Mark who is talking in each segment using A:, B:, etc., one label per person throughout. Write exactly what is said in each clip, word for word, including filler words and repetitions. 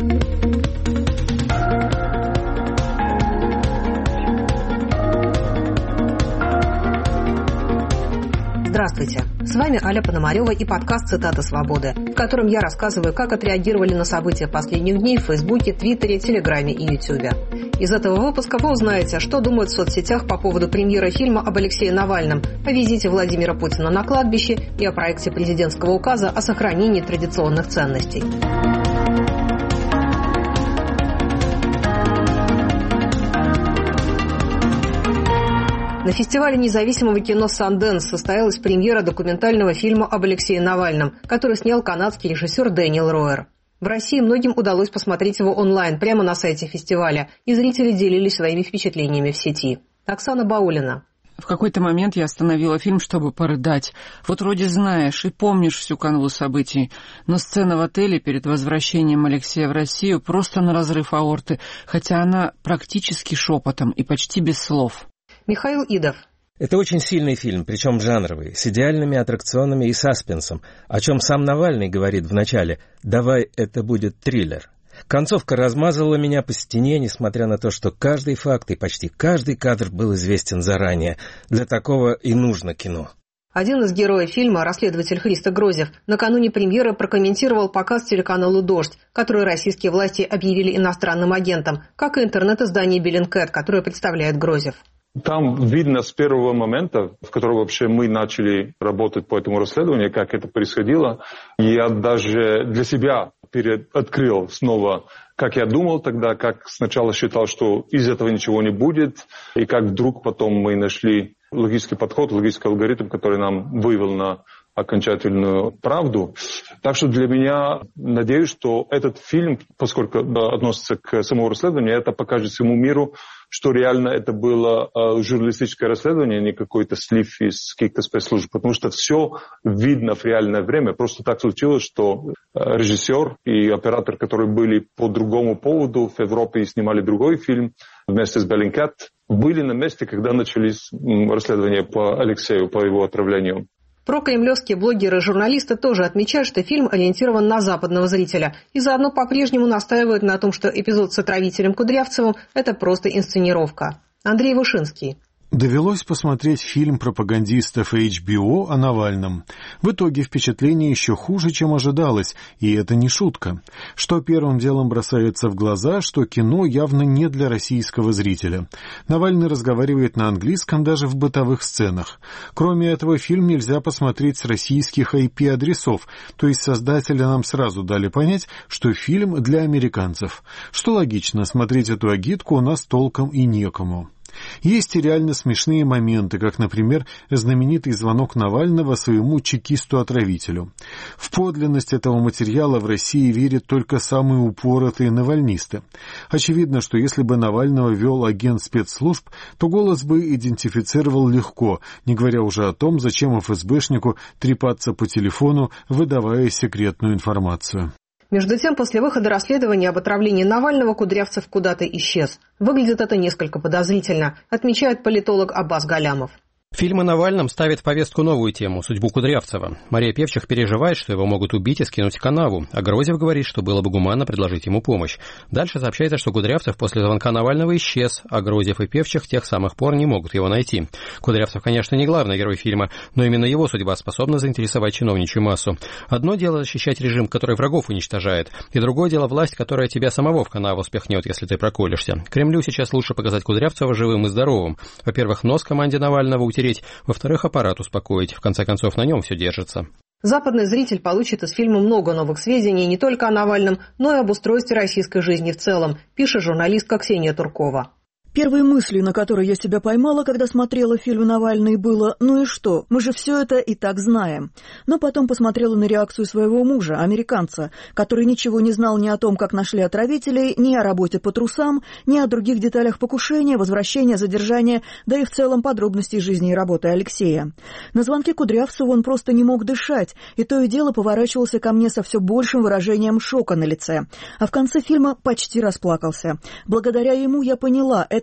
A: Здравствуйте! С вами Аля Пономарева и подкаст «Цитаты свободы», в котором я рассказываю, как отреагировали на события последних дней в Фейсбуке, Твиттере, Телеграме и Ютубе. Из этого выпуска вы узнаете, что думают в соцсетях по поводу премьеры фильма об Алексее Навальном, о визите Владимира Путина на кладбище и о проекте президентского указа о сохранении традиционных ценностей. На фестивале независимого кино «Санденс» состоялась премьера документального фильма об Алексее Навальном, который снял канадский режиссер Дэниел Роер. В России многим удалось посмотреть его онлайн прямо на сайте фестиваля, и зрители делились своими впечатлениями в сети. Оксана Баулина.
B: В какой-то момент я остановила фильм, чтобы порыдать. Вот вроде знаешь и помнишь всю канву событий, но сцена в отеле перед возвращением Алексея в Россию просто на разрыв аорты, хотя она практически шепотом и почти без слов.
A: Михаил Идов.
C: Это очень сильный фильм, причем жанровый, с идеальными аттракционами и саспенсом, о чем сам Навальный говорит в начале «давай, это будет триллер». Концовка размазала меня по стене, несмотря на то, что каждый факт и почти каждый кадр был известен заранее. Для такого и нужно кино.
A: Один из героев фильма, расследователь Христо Грозев, накануне премьеры прокомментировал показ телеканалу «Дождь», который российские власти объявили иностранным агентом, как и интернет-издание «Беллинкет», которое представляет Грозев.
D: Там видно с первого момента, в котором вообще мы начали работать по этому расследованию, как это происходило. Я даже для себя открыл снова, как я думал тогда, как сначала считал, что из этого ничего не будет, и как вдруг потом мы нашли логический подход, логический алгоритм, который нам вывел на окончательную правду. Так что для меня, надеюсь, что этот фильм, поскольку относится к самому расследованию, это покажет всему миру, что реально это было э, журналистическое расследование, не какой-то слив из каких-то спецслужб, потому что все видно в реальное время. Просто так случилось, что э, режиссер и оператор, которые были по другому поводу в Европе и снимали другой фильм вместе с Bellingcat, были на месте, когда начались м, расследования по Алексею, по его отравлению.
A: Прокремлевские блогеры и журналисты тоже отмечают, что фильм ориентирован на западного зрителя, и заодно по-прежнему настаивают на том, что эпизод с отравителем Кудрявцевым – это просто инсценировка. Андрей Вышинский.
E: Довелось посмотреть фильм пропагандистов эйч би о о Навальном. В итоге впечатление еще хуже, чем ожидалось, и это не шутка. Что первым делом бросается в глаза, что кино явно не для российского зрителя. Навальный разговаривает на английском даже в бытовых сценах. Кроме этого, фильм нельзя посмотреть с российских ай пи-адресов, то есть создатели нам сразу дали понять, что фильм для американцев. Что логично, смотреть эту агитку у нас толком и некому. Есть и реально смешные моменты, как, например, знаменитый звонок Навального своему чекисту-отравителю. В подлинность этого материала в России верят только самые упоротые навальнисты. Очевидно, что если бы Навального вел агент спецслужб, то голос бы идентифицировал легко, не говоря уже о том, зачем эф эс бэшнику трепаться по телефону, выдавая секретную информацию.
A: Между тем, после выхода расследования об отравлении Навального Кудрявцев куда-то исчез. Выглядит это несколько подозрительно, отмечает политолог Аббас Галямов.
F: Фильм о Навальном ставит в повестку новую тему – судьбу Кудрявцева. Мария Певчих переживает, что его могут убить и скинуть в канаву, а Грозев говорит, что было бы гуманно предложить ему помощь. Дальше сообщается, что Кудрявцев после звонка Навального исчез, а Грозев и Певчих тех самых пор не могут его найти. Кудрявцев, конечно, не главный герой фильма, но именно его судьба способна заинтересовать чиновничью массу. Одно дело защищать режим, который врагов уничтожает, и другое дело власть, которая тебя самого в канаву спихнет, если ты проколешься. Кремлю сейчас лучше показать Кудрявцева живым и здоровым. Во-первых, нос команде Навального утереть, во-вторых, аппарат успокоить. В конце концов, на нем все держится.
A: Западный зритель получит из фильма много новых сведений не только о Навальном, но и об устройстве российской жизни в целом, пишет журналистка Ксения Туркова.
G: Первой мыслью, на которой я себя поймала, когда смотрела фильм «Навальный», было «ну и что, мы же все это и так знаем». Но потом посмотрела на реакцию своего мужа, американца, который ничего не знал ни о том, как нашли отравителей, ни о работе по трусам, ни о других деталях покушения, возвращения, задержания, да и в целом подробностей жизни и работы Алексея. На звонке Кудрявцеву он просто не мог дышать, и то и дело поворачивался ко мне со все большим выражением шока на лице. А в конце фильма почти расплакался. Благодаря ему я поняла, это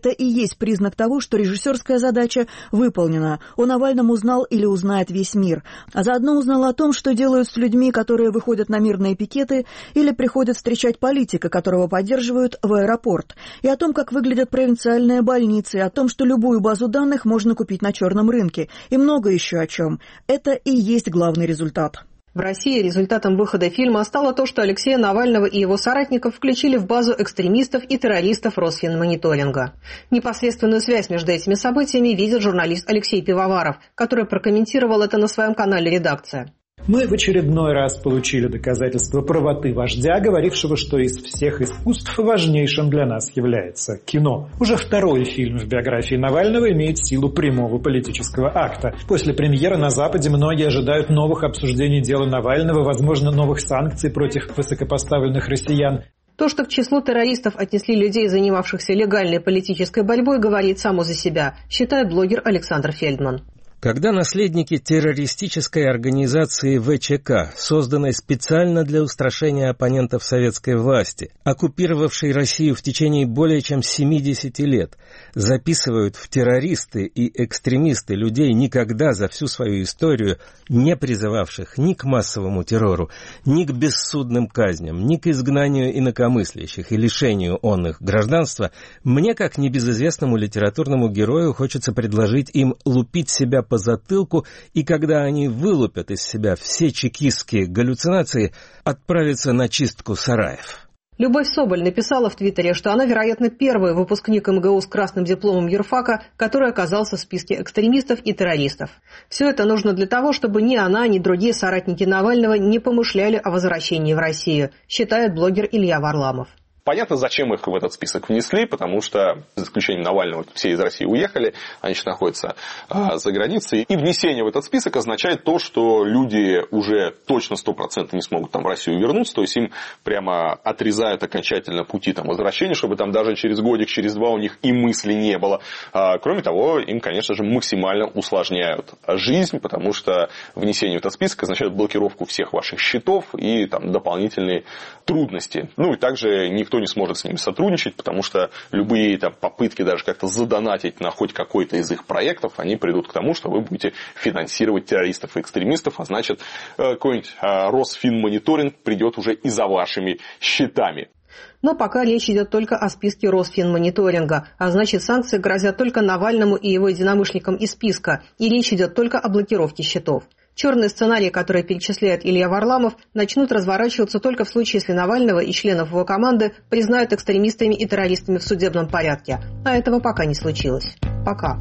G: это и есть признак того, что режиссерская задача выполнена. О Навальном узнал или узнает весь мир. А заодно узнал о том, что делают с людьми, которые выходят на мирные пикеты или приходят встречать политика, которого поддерживают в аэропорт. И о том, как выглядят провинциальные больницы, и о том, что любую базу данных можно купить на черном рынке. И много еще о чем. Это и есть главный результат.
A: В России результатом выхода фильма стало то, что Алексея Навального и его соратников включили в базу экстремистов и террористов Росфинмониторинга. Непосредственную связь между этими событиями видит журналист Алексей Пивоваров, который прокомментировал это на своем канале «Редакция».
H: Мы в очередной раз получили доказательство правоты вождя, говорившего, что из всех искусств важнейшим для нас является кино. Уже второй фильм в биографии Навального имеет силу прямого политического акта. После премьеры на Западе многие ожидают новых обсуждений дела Навального, возможно, новых санкций против высокопоставленных россиян.
A: То, что к числу террористов отнесли людей, занимавшихся легальной политической борьбой, говорит само за себя, считает блогер Александр Фельдман.
C: Когда наследники террористической организации вэ че ка, созданной специально для устрашения оппонентов советской власти, оккупировавшей Россию в течение более чем семидесяти лет, записывают в террористы и экстремисты людей, никогда за всю свою историю не призывавших ни к массовому террору, ни к бессудным казням, ни к изгнанию инакомыслящих и лишению онных гражданства, мне, как небезызвестному литературному герою, хочется предложить им лупить себя по затылку, и когда они вылупят из себя все чекистские галлюцинации, отправиться на чистку сараев.
A: Любовь Соболь написала в Твиттере, что она, вероятно, первый выпускник эм гэ у с красным дипломом юрфака, который оказался в списке экстремистов и террористов. Все это нужно для того, чтобы ни она, ни другие соратники Навального не помышляли о возвращении в Россию, считает блогер Илья Варламов.
I: Понятно, зачем их в этот список внесли, потому что, за исключением Навального, все из России уехали, они сейчас находятся а, за границей. И внесение в этот список означает то, что люди уже точно сто процентов не смогут там в Россию вернуться, то есть им прямо отрезают окончательно пути там, возвращения, чтобы там даже через годик, через два у них и мысли не было. А, кроме того, им, конечно же, максимально усложняют жизнь, потому что внесение в этот список означает блокировку всех ваших счетов и там, дополнительные трудности. Ну и также никто не сможет с ними сотрудничать, потому что любые там, попытки даже как-то задонатить на хоть какой-то из их проектов, они придут к тому, что вы будете финансировать террористов и экстремистов, а значит, какой-нибудь Росфинмониторинг придет уже и за вашими счетами.
A: Но пока речь идет только о списке Росфинмониторинга, а значит, санкции грозят только Навальному и его единомышленникам из списка, и речь идет только о блокировке счетов. Черные сценарии, которые перечисляет Илья Варламов, начнут разворачиваться только в случае, если Навального и членов его команды признают экстремистами и террористами в судебном порядке. А этого пока не случилось. Пока.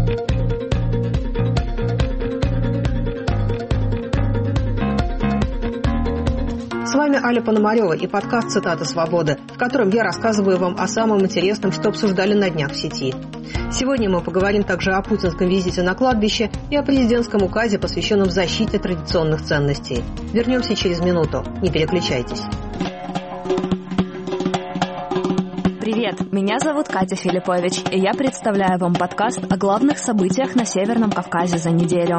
A: С вами Аля Пономарева и подкаст «Цитаты свободы», в котором я рассказываю вам о самом интересном, что обсуждали на днях в сети. Сегодня мы поговорим также о путинском визите на кладбище и о президентском указе, посвященном защите традиционных ценностей. Вернемся через минуту. Не переключайтесь.
J: Привет, меня зовут Катя Филиппович, и я представляю вам подкаст о главных событиях на Северном Кавказе за неделю.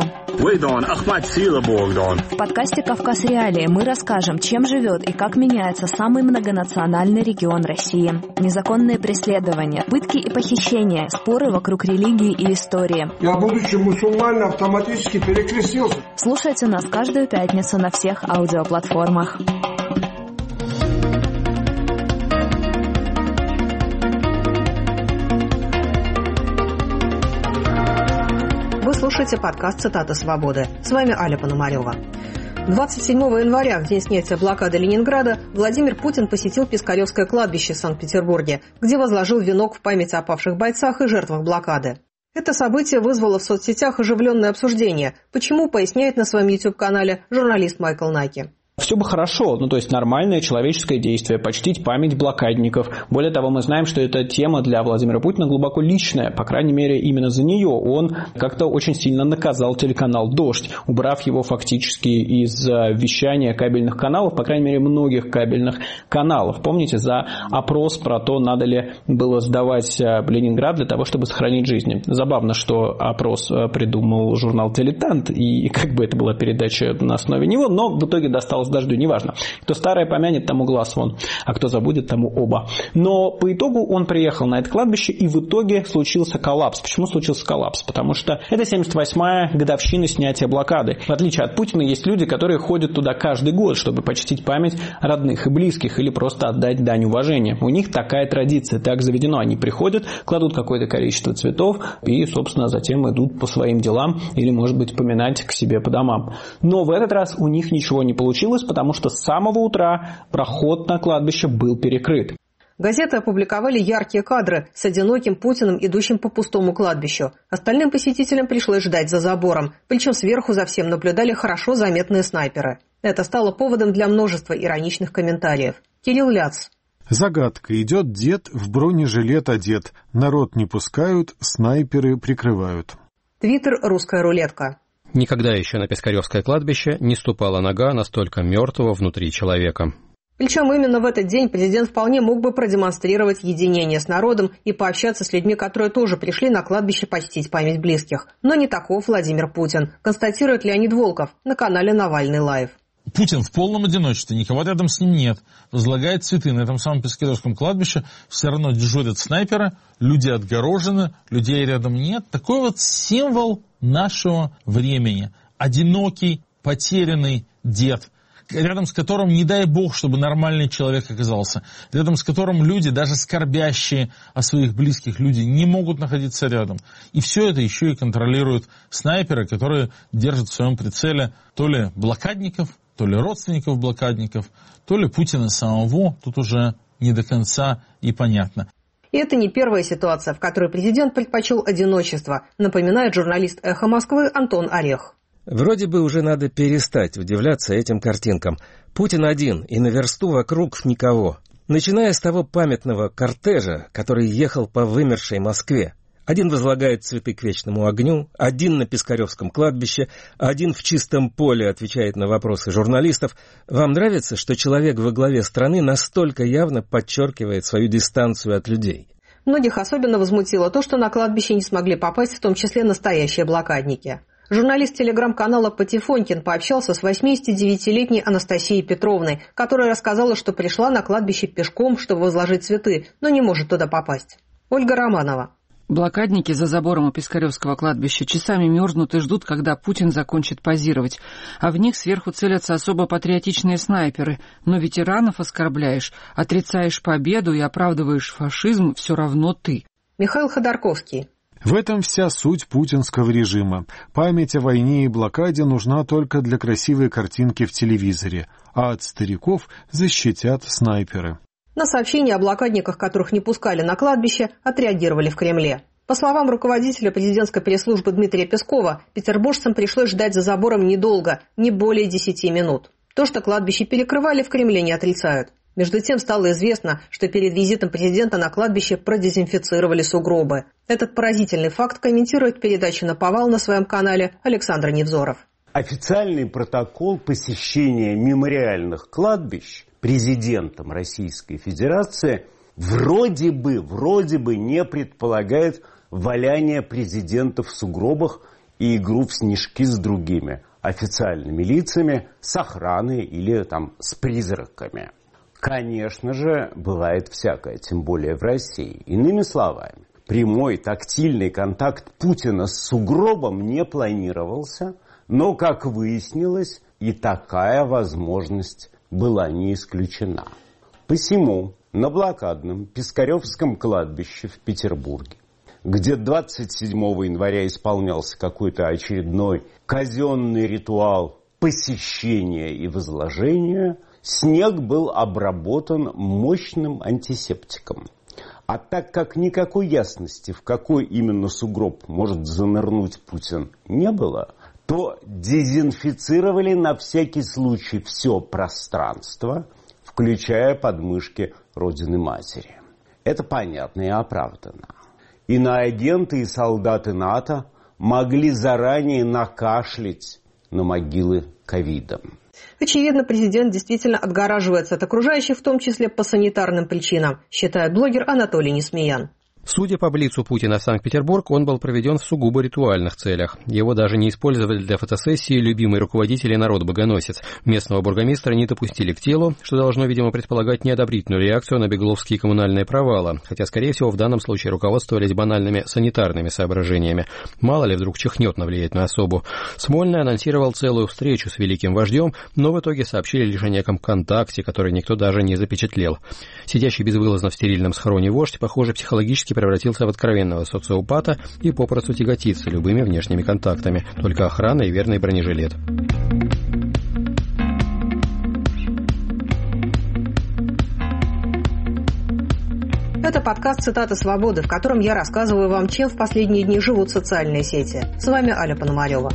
J: В подкасте «Кавказ Реалии» мы расскажем, чем живет и как меняется самый многонациональный регион России. Незаконные преследования, пытки и похищения, споры вокруг религии и истории.
K: Я, будучи мусульманином, автоматически перекрестился.
J: Слушайте нас каждую пятницу на всех аудиоплатформах.
A: Вы слушаете подкаст «Цитаты свободы». С вами Аля Пономарева. двадцать седьмого января, в день снятия блокады Ленинграда, Владимир Путин посетил Пискаревское кладбище в Санкт-Петербурге, где возложил венок в память о павших бойцах и жертвах блокады. Это событие вызвало в соцсетях оживленное обсуждение. Почему, поясняет на своем YouTube-канале журналист Майкл Наки.
L: Все бы хорошо, ну то есть нормальное человеческое действие, почтить память блокадников. Более того, мы знаем, что эта тема для Владимира Путина глубоко личная, по крайней мере, именно за нее он как-то очень сильно наказал телеканал «Дождь», убрав его фактически из вещания кабельных каналов, по крайней мере, многих кабельных каналов. Помните, за опрос про то, надо ли было сдавать Ленинград для того, чтобы сохранить жизни. Забавно, что опрос придумал журнал «Дилетант», и как бы это была передача на основе него, но в итоге досталось поддавался дождю, неважно. Кто старое помянет, тому глаз вон, а кто забудет, тому оба. Но по итогу он приехал на это кладбище, и в итоге случился коллапс. Почему случился коллапс? Потому что это семьдесят восьмая годовщина снятия блокады. В отличие от Путина, есть люди, которые ходят туда каждый год, чтобы почтить память родных и близких или просто отдать дань уважения. У них такая традиция, так заведено. Они приходят, кладут какое-то количество цветов и, собственно, затем идут по своим делам или, может быть, поминать к себе по домам. Но в этот раз у них ничего не получилось, потому что с самого утра проход на кладбище был перекрыт.
A: Газеты опубликовали яркие кадры с одиноким Путиным, идущим по пустому кладбищу. Остальным посетителям пришлось ждать за забором, причем сверху за всем наблюдали хорошо заметные снайперы. Это стало поводом для множества ироничных комментариев. Кирилл Ляц.
E: Загадка. Идет дед, в бронежилет одет. Народ не пускают, снайперы прикрывают.
A: Твиттер «Русская рулетка».
F: Никогда еще на Пискаревское кладбище не ступала нога настолько мертвого внутри человека.
A: Причем именно в этот день президент вполне мог бы продемонстрировать единение с народом и пообщаться с людьми, которые тоже пришли на кладбище почтить память близких. Но не таков Владимир Путин, констатирует Леонид Волков на канале «Навальный лайв».
M: Путин в полном одиночестве, никого рядом с ним нет, возлагает цветы на этом самом Пискаревском кладбище, все равно дежурят снайперы, люди отгорожены, людей рядом нет. Такой вот символ нашего времени. Одинокий, потерянный дед, рядом с которым, не дай бог, чтобы нормальный человек оказался, рядом с которым люди, даже скорбящие о своих близких, люди не могут находиться рядом. И все это еще и контролируют снайперы, которые держат в своем прицеле то ли блокадников, то ли родственников блокадников, то ли Путина самого, тут уже не до конца и понятно.
A: И это не первая ситуация, в которой президент предпочел одиночество, напоминает журналист «Эхо Москвы» Антон Орех.
C: Вроде бы уже надо перестать удивляться этим картинкам. Путин один, и на версту вокруг никого. Начиная с того памятного кортежа, который ехал по вымершей Москве. Один возлагает цветы к вечному огню, один на Пискаревском кладбище, один в чистом поле отвечает на вопросы журналистов. Вам нравится, что человек во главе страны настолько явно подчеркивает свою дистанцию от людей?
A: Многих особенно возмутило то, что на кладбище не смогли попасть в том числе настоящие блокадники. Журналист телеграм-канала «Патефонькин» пообщался с восьмидесятидевятилетней Анастасией Петровной, которая рассказала, что пришла на кладбище пешком, чтобы возложить цветы, но не может туда попасть. Ольга Романова.
B: Блокадники за забором у Пискаревского кладбища часами мерзнут и ждут, когда Путин закончит позировать. А в них сверху целятся особо патриотичные снайперы. Но ветеранов оскорбляешь, отрицаешь победу и оправдываешь фашизм, все равно ты.
A: Михаил Ходорковский.
E: В этом вся суть путинского режима. Память о войне и блокаде нужна только для красивой картинки в телевизоре, а от стариков защитят снайперы.
A: На сообщения о блокадниках, которых не пускали на кладбище, отреагировали в Кремле. По словам руководителя президентской пресс-службы Дмитрия Пескова, петербуржцам пришлось ждать за забором недолго, не более десяти минут. То, что кладбище перекрывали, в Кремле не отрицают. Между тем стало известно, что перед визитом президента на кладбище продезинфицировали сугробы. Этот поразительный факт комментирует передачу «Наповал» на своем канале Александр Невзоров.
N: Официальный протокол посещения мемориальных кладбищ президентом Российской Федерации вроде бы, вроде бы не предполагает валяние президента в сугробах и игру в снежки с другими официальными лицами, с охраной или там с призраками. Конечно же, бывает всякое, тем более в России. Иными словами, прямой тактильный контакт Путина с сугробом не планировался, но, как выяснилось, и такая возможность была не исключена. Посему на блокадном Пискаревском кладбище в Петербурге, где двадцать седьмого января исполнялся какой-то очередной казенный ритуал посещения и возложения, снег был обработан мощным антисептиком. А так как никакой ясности, в какой именно сугроб может занырнуть Путин, не было, то дезинфицировали на всякий случай все пространство, включая подмышки Родины Матери. Это понятно и оправдано. Иноагенты и солдаты НАТО могли заранее накашлять на могилы ковидом.
A: Очевидно, президент действительно отгораживается от окружающих, в том числе по санитарным причинам, считает блогер Анатолий Несмеян.
F: Судя по блицу Путина в Санкт-Петербург, он был проведен в сугубо ритуальных целях. Его даже не использовали для фотосессии любимый руководитель и народ-богоносец. Местного бургомистра не допустили к телу, что должно, видимо, предполагать неодобрительную реакцию на бегловские коммунальные провалы, хотя, скорее всего, в данном случае руководствовались банальными санитарными соображениями. Мало ли, вдруг чихнет на влиятельную особу. Смольный анонсировал целую встречу с великим вождем, но в итоге сообщили лишь о неком контакте, который никто даже не запечатлел. Сидящий безвылазно в стерильном схроне вождь, похоже, психологически превратился в откровенного социопата и попросту тяготится любыми внешними контактами. Только охрана и верный бронежилет.
A: Это подкаст «Цитаты свободы», в котором я рассказываю вам, чем в последние дни живут социальные сети. С вами Аля Пономарева.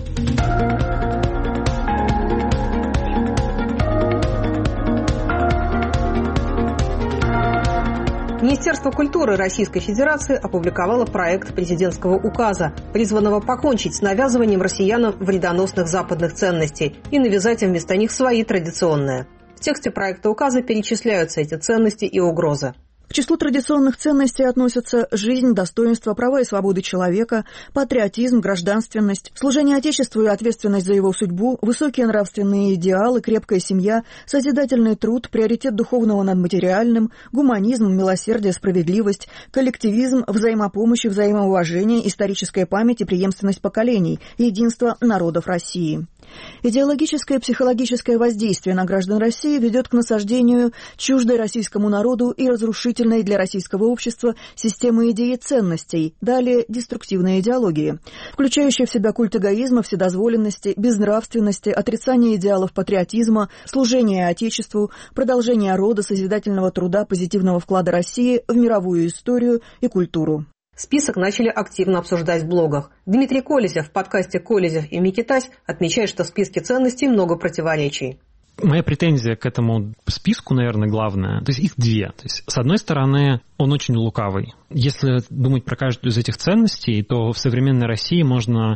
A: Министерство культуры Российской Федерации опубликовало проект президентского указа, призванного покончить с навязыванием россиянам вредоносных западных ценностей и навязать им вместо них свои традиционные. В тексте проекта указа перечисляются эти ценности и угрозы.
G: К числу традиционных ценностей относятся жизнь, достоинство, права и свободы человека, патриотизм, гражданственность, служение Отечеству и ответственность за его судьбу, высокие нравственные идеалы, крепкая семья, созидательный труд, приоритет духовного над материальным, гуманизм, милосердие, справедливость, коллективизм, взаимопомощь и взаимоуважение, историческая память и преемственность поколений, единство народов России. Идеологическое и психологическое воздействие на граждан России ведет к насаждению чуждой российскому народу и разрушительной для российского общества системы идей и ценностей, далее деструктивной идеологии, включающей в себя культ эгоизма, вседозволенности, безнравственности, отрицание идеалов патриотизма, служение Отечеству, продолжение рода, созидательного труда, позитивного вклада России в мировую историю и культуру.
A: Список начали активно обсуждать в блогах. Дмитрий Колезев в подкасте «Колезев и Микитась» отмечает, что в списке ценностей много противоречий.
O: Моя претензия к этому списку, наверное, главная, то есть их две. То есть, с одной стороны, он очень лукавый. Если думать про каждую из этих ценностей, то в современной России можно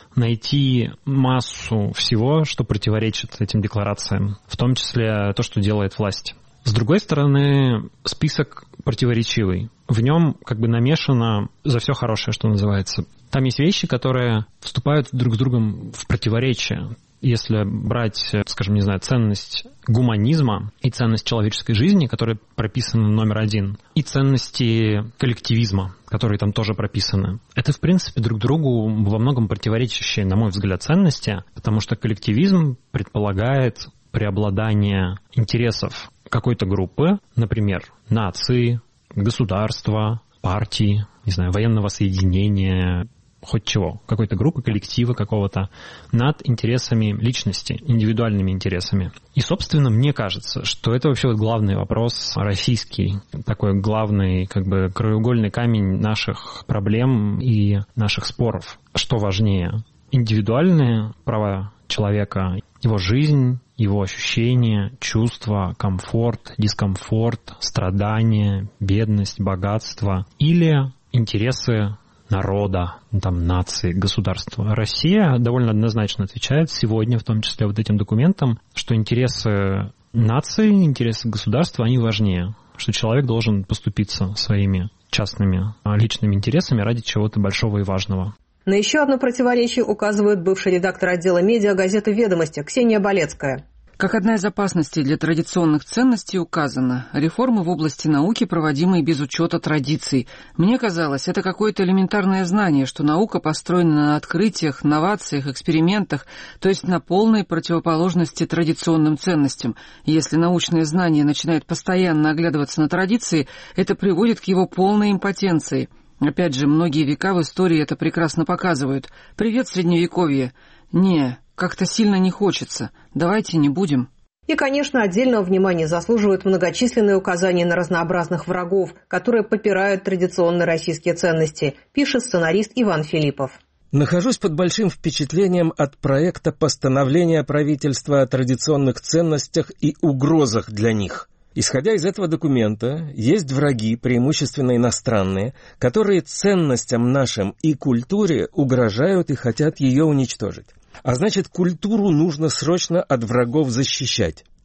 O: найти массу всего, что противоречит этим декларациям, в том числе то, что делает власть. С другой стороны, список противоречивый. В нем как бы намешано за все хорошее, что называется. Там есть вещи, которые вступают друг с другом в противоречие. Если брать, скажем, не знаю, ценность гуманизма и ценность человеческой жизни, которые прописаны номер один, и ценности коллективизма, которые там тоже прописаны, это, в принципе, друг другу во многом противоречащие, на мой взгляд, ценности, потому что коллективизм предполагает преобладание интересов какой-то группы, например, нации, государства, партии, не знаю, военного соединения, хоть чего, какой-то группы, коллектива какого-то, над интересами личности, индивидуальными интересами. И, собственно, мне кажется, что это вообще вот главный вопрос российский, такой главный, как бы, краеугольный камень наших проблем и наших споров. Что важнее? Индивидуальные права человека, его жизнь, его ощущения, чувства, комфорт, дискомфорт, страдания, бедность, богатство или интересы народа, там, нации, государства. Россия довольно однозначно отвечает сегодня, в том числе вот этим документам, что интересы нации, интересы государства, они важнее, что человек должен поступиться своими частными личными интересами ради чего-то большого и важного.
A: На еще одно противоречие указывает бывший редактор отдела медиа газеты «Ведомости» Ксения Болецкая.
B: Как одна из опасностей для традиционных ценностей указано, реформы в области науки, проводимые без учета традиций. Мне казалось, это какое-то элементарное знание, что наука построена на открытиях, новациях, экспериментах, то есть на полной противоположности традиционным ценностям. Если научное знание начинает постоянно оглядываться на традиции, это приводит к его полной импотенции. Опять же, многие века в истории это прекрасно показывают. «Привет, Средневековье!» «Не, как-то сильно не хочется. Давайте не будем».
A: И, конечно, отдельного внимания заслуживают многочисленные указания на разнообразных врагов, которые попирают традиционные российские ценности, пишет сценарист Иван Филиппов.
C: Нахожусь под большим впечатлением от проекта постановления правительства о традиционных ценностях и угрозах для них. Исходя из этого документа, есть враги, преимущественно иностранные, которые ценностям нашим и культуре угрожают и хотят ее уничтожить. А значит, культуру нужно срочно от врагов защищать.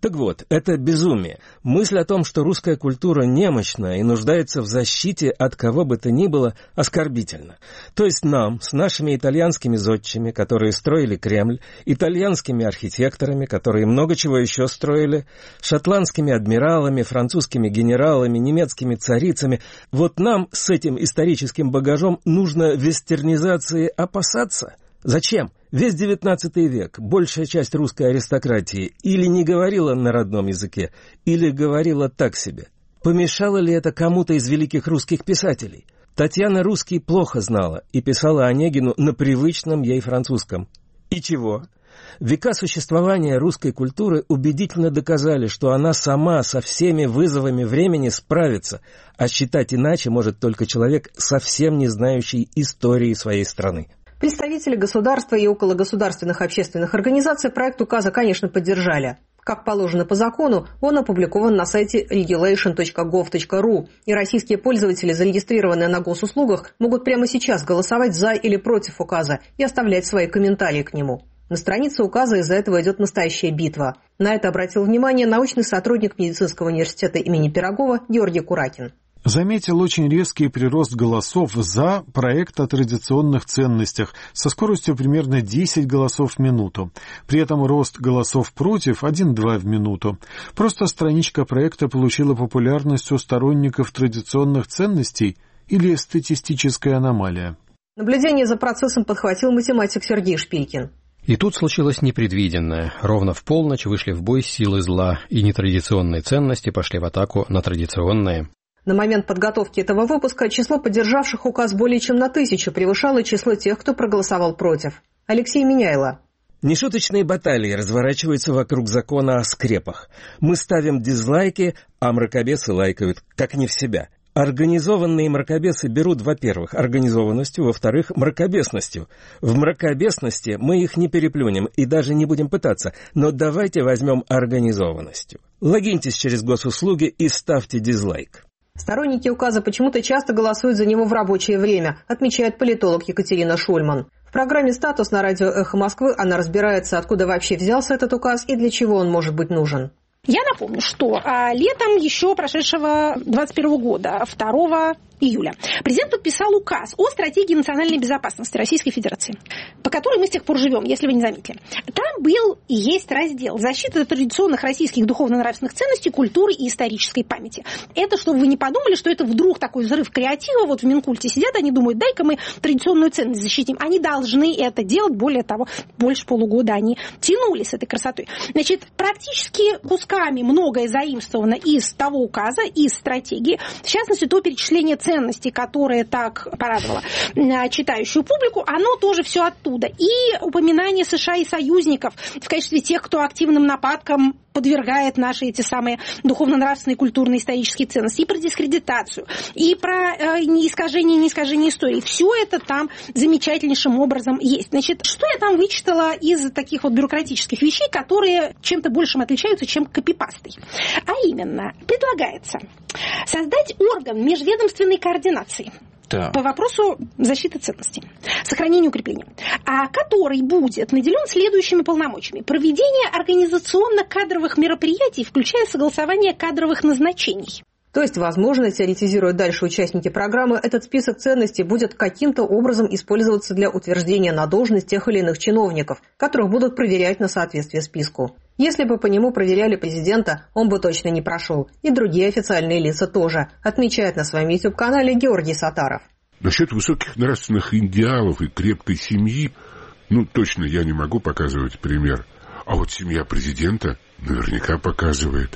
C: Так вот, это безумие. Мысль о том, что русская культура немощна и нуждается в защите от кого бы то ни было, оскорбительна. То есть нам, с нашими итальянскими зодчими, которые строили Кремль, итальянскими архитекторами, которые много чего еще строили, шотландскими адмиралами, французскими генералами, немецкими царицами, вот нам с этим историческим багажом нужно вестернизации опасаться? Зачем? Весь девятнадцатый век большая часть русской аристократии или не говорила на родном языке, или говорила так себе. Помешало ли это кому-то из великих русских писателей? Татьяна русский плохо знала и писала Онегину на привычном ей французском. И чего? Века существования русской культуры убедительно доказали, что она сама со всеми вызовами времени справится, а считать иначе может только человек, совсем не знающий истории своей страны.
A: Представители государства и окологосударственных общественных организаций проект указа, конечно, поддержали. Как положено по закону, он опубликован на сайте regulation точка gov точка ru, и российские пользователи, зарегистрированные на госуслугах, могут прямо сейчас голосовать за или против указа и оставлять свои комментарии к нему. На странице указа из-за этого идет настоящая битва. На это обратил внимание научный сотрудник медицинского университета имени Пирогова Георгий Куракин.
E: Заметил очень резкий прирост голосов «за» проект о традиционных ценностях со скоростью примерно десять голосов в минуту. При этом рост голосов «против» один-два в минуту. Просто страничка проекта получила популярность у сторонников традиционных ценностей или статистическая аномалия?
A: Наблюдение за процессом подхватил математик Сергей Шпилькин.
F: И тут случилось непредвиденное. Ровно в полночь вышли в бой силы зла, и нетрадиционные ценности пошли в атаку на традиционные.
A: На момент подготовки этого выпуска число поддержавших указ более чем на тысячу превышало число тех, кто проголосовал против. Алексей Меняйло.
C: Нешуточные баталии разворачиваются вокруг закона о скрепах. Мы ставим дизлайки, а мракобесы лайкают, как не в себя. Организованные мракобесы берут, во-первых, организованностью, во-вторых, мракобесностью. В мракобесности мы их не переплюнем и даже не будем пытаться, но давайте возьмем организованностью. Логиньтесь через госуслуги и ставьте дизлайк.
A: Сторонники указа почему-то часто голосуют за него в рабочее время, отмечает политолог Екатерина Шульман. В программе «Статус» на радио «Эхо Москвы» она разбирается, откуда вообще взялся этот указ и для чего он может быть нужен.
P: Я напомню, что а, летом еще прошедшего двадцать первого года, второго июля, президент подписал указ о стратегии национальной безопасности Российской Федерации, по которой мы с тех пор живем, если вы не заметили. Там был и есть раздел «Защита традиционных российских духовно-нравственных ценностей, культуры и исторической памяти». Это, чтобы вы не подумали, что это вдруг такой взрыв креатива, вот в Минкульте сидят, они думают, дай-ка мы традиционную ценность защитим. Они должны это делать, более того, больше полугода они тянули с этой красотой. Значит, практически кусками многое заимствовано из того указа, из стратегии, в частности, то перечисление ценностей, ценностей, которое так порадовало читающую публику, оно тоже все оттуда. И упоминание США и союзников в качестве тех, кто активным нападкам подвергает наши эти самые духовно-нравственные, культурные, исторические ценности, и про дискредитацию, и про э, искажение и неискажение истории. Все это там замечательнейшим образом есть. Значит, что я там вычитала из таких вот бюрократических вещей, которые чем-то большим отличаются, чем копипастой? А именно, предлагается создать орган межведомственной координации по вопросу защиты ценностей, сохранения и укрепления, а который будет наделен следующими полномочиями. Проведение организационно-кадровых мероприятий, включая согласование кадровых назначений.
A: То есть, возможно, теоретизируют дальше участники программы, этот список ценностей будет каким-то образом использоваться для утверждения на должность тех или иных чиновников, которых будут проверять на соответствие списку. Если бы по нему проверяли президента, он бы точно не прошел. И другие официальные лица тоже, отмечает на своем YouTube-канале Георгий Сатаров.
Q: Насчет высоких нравственных идеалов и крепкой семьи, ну, точно я не могу показывать пример. А вот семья президента наверняка показывает.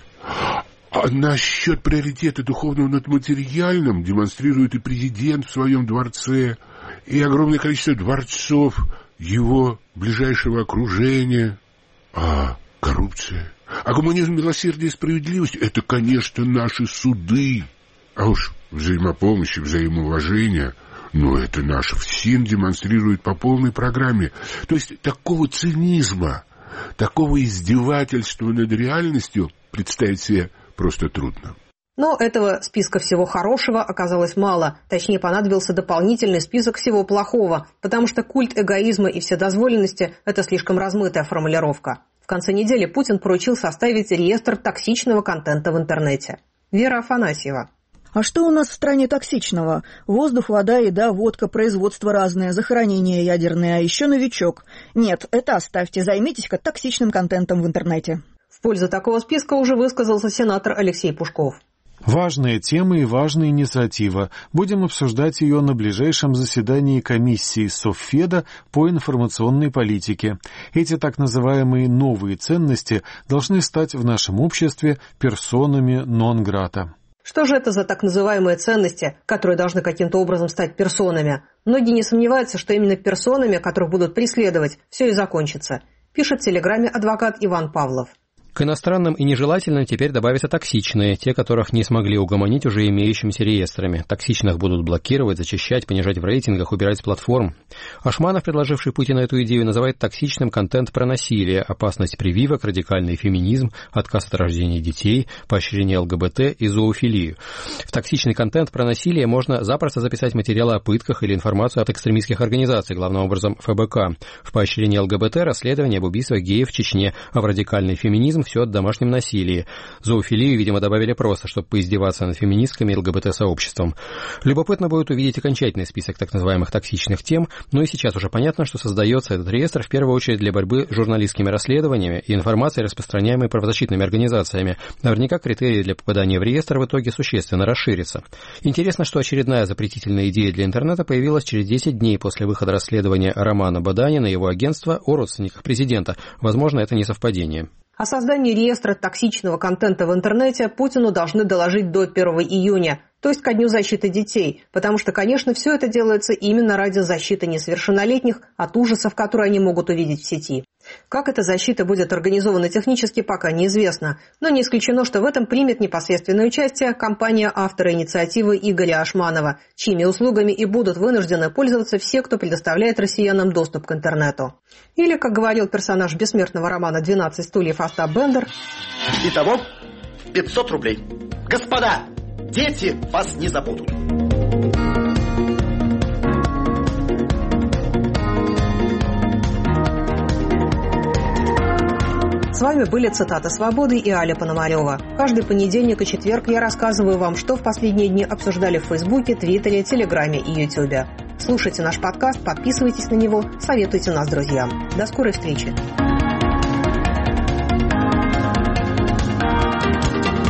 Q: А насчет приоритета духовного над материальным демонстрирует и президент в своем дворце, и огромное количество дворцов его ближайшего окружения. А коррупция, а гуманизм, милосердие и справедливость – это, конечно, наши суды. А уж взаимопомощь и взаимоуважение, ну, это наш ФСИН демонстрирует по полной программе. То есть такого цинизма, такого издевательства над реальностью представить себе просто трудно.
A: Но этого списка всего хорошего оказалось мало. Точнее, понадобился дополнительный список всего плохого, потому что культ эгоизма и вседозволенности – это слишком размытая формулировка. В конце недели Путин поручил составить реестр токсичного контента в интернете. Вера Афанасьева.
G: А что у нас в стране токсичного? Воздух, вода, еда, водка, производство разное, захоронения ядерные, а еще новичок. Нет, это оставьте, займитесь-ка токсичным контентом в интернете.
A: В пользу такого списка уже высказался сенатор Алексей Пушков.
E: Важная тема и важная инициатива. Будем обсуждать ее на ближайшем заседании комиссии Совфеда по информационной политике. Эти так называемые новые ценности должны стать в нашем обществе персонами нон-грата.
A: Что же это за так называемые ценности, которые должны каким-то образом стать персонами? Многие не сомневаются, что именно персонами, которых будут преследовать, все и закончится, пишет в Телеграме адвокат Иван Павлов.
F: К иностранным и нежелательным теперь добавятся токсичные, те, которых не смогли угомонить уже имеющимися реестрами. Токсичных будут блокировать, зачищать, понижать в рейтингах, убирать с платформ. Ашманов, предложивший Путину эту идею, называет токсичным контент про насилие, опасность прививок, радикальный феминизм, отказ от рождения детей, поощрение ЛГБТ и зоофилию. В токсичный контент про насилие можно запросто записать материалы о пытках или информацию от экстремистских организаций, главным образом эф бэ ка. В поощрение ЛГБТ расследование об убийствах геев в Чечне, а в радикальный феминизм все о домашнем насилии. Зоофилию, видимо, добавили просто, чтобы поиздеваться над феминистками и ЛГБТ-сообществом. Любопытно будет увидеть окончательный список так называемых токсичных тем, но и сейчас уже понятно, что создается этот реестр в первую очередь для борьбы с журналистскими расследованиями и информацией, распространяемой правозащитными организациями. Наверняка критерии для попадания в реестр в итоге существенно расширятся. Интересно, что очередная запретительная идея для интернета появилась через десять дней после выхода расследования Романа Баданина и его агентства о родственниках президента. Возможно, это не совпадение.
A: О создании реестра токсичного контента в интернете Путину должны доложить до первого июня, то есть ко Дню защиты детей, потому что, конечно, все это делается именно ради защиты несовершеннолетних от ужасов, которые они могут увидеть в сети. Как эта защита будет организована технически, пока неизвестно, но не исключено, что в этом примет непосредственное участие компания автора инициативы Игоря Ашманова, чьими услугами и будут вынуждены пользоваться все, кто предоставляет россиянам доступ к интернету. Или, как говорил персонаж бессмертного романа «двенадцать стульев» Остап Бендер.
R: Итого пятьсот рублей. Господа, дети вас не забудут.
A: С вами были «Цитаты свободы» и Аля Пономарева. Каждый понедельник и четверг я рассказываю вам, что в последние дни обсуждали в Фейсбуке, Твиттере, Телеграме и Ютубе. Слушайте наш подкаст, подписывайтесь на него, советуйте нас друзьям. До скорой встречи!